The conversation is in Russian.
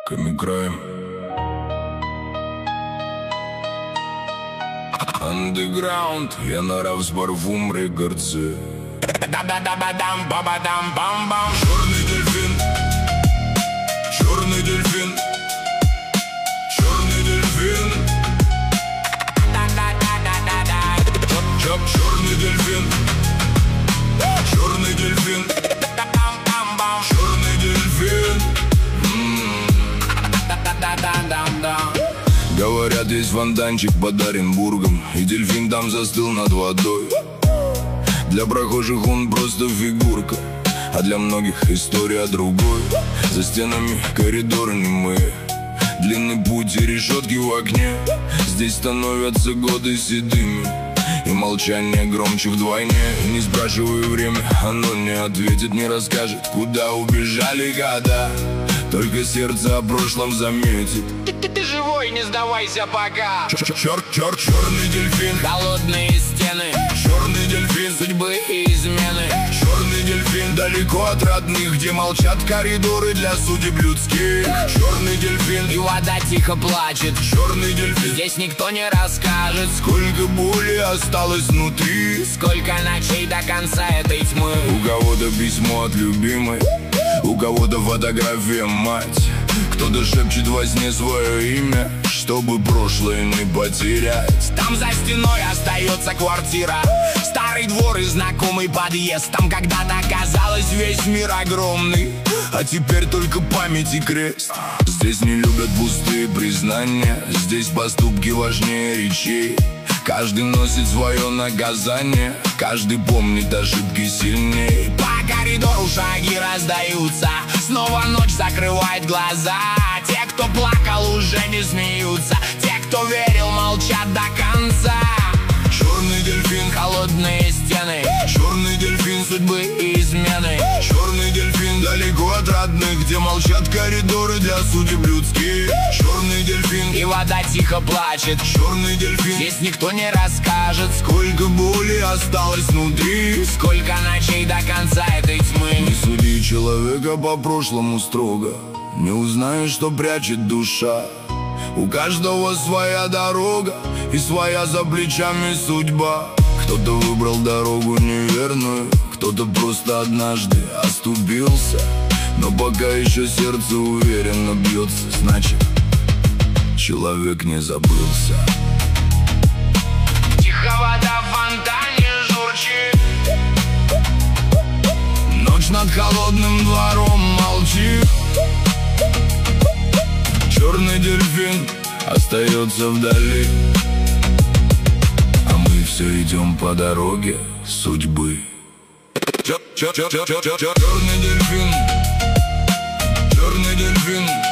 Комикрайм. Андеграунд, я наравзбор в умре горцы. Да-да-да-ба-дам-ба-ба-дам-бам-бам. Черный дельфин, черный дельфин, черный дельфин. Да-да-да-да-да-да. Черный дельфин, черный дельфин, Да-бам-бам-бам. черный дельфин. Да-да-да-да-да-да. Говорят, есть фонтанчик под Оренбургом, и дельфин там застыл над водой. Для прохожих он просто фигурка, а для многих история другой. За стенами коридоры немые, длинный путь и решетки в окне. Здесь становятся годы седыми, и молчание громче вдвойне. Не спрашивай время, оно не ответит, не расскажет, куда убежали года. Только сердце о прошлом заметит. Ты живой, не сдавайся пока. Черный дельфин, Холодные стены, черный дельфин, судьбы и измены. черный дельфин, далеко от родных, где молчат коридоры для судеб людских. Черный дельфин, И вода тихо плачет. черный дельфин. Здесь никто не расскажет, Сколько боли осталось внутри, сколько ночей до конца этой тьмы. у кого-то письмо от любимой, у кого-то фотография мать. Кто-то шепчет во сне свое имя, чтобы прошлое не потерять. Там за стеной остается квартира, старый двор и знакомый подъезд. Там когда-то казалось весь мир огромный, А теперь только память и крест. Здесь не любят пустые признания, здесь поступки важнее речей. Каждый носит свое наказание, каждый помнит ошибки сильней. по коридору шаги раздаются, снова ночь закрывает глаза. Те, кто плакал, уже не смеются, те, кто верил, молчат до конца. Черный дельфин, Холодные стены, черный дельфин, судьбы и измены. черный дельфин, далеко от родных, где молчат коридоры для судеб людских. Черный дельфин, И вода тихо плачет. черный дельфин. Здесь никто не расскажет, Сколько боли осталось внутри, сколько ночей до конца этой тьмы. не суди человека по прошлому строго, не узнаешь, что прячет душа. У каждого своя дорога и своя за плечами судьба. Кто-то выбрал дорогу неверную, кто-то просто однажды оступился. Но пока еще сердце уверенно бьется, значит, человек не забылся. Тихо вода в фонтане журчит, Ночь над холодным двором молчит. Черный дельфин остается вдали, а мы все идем по дороге судьбы. Черный дельфин, черный дельфин.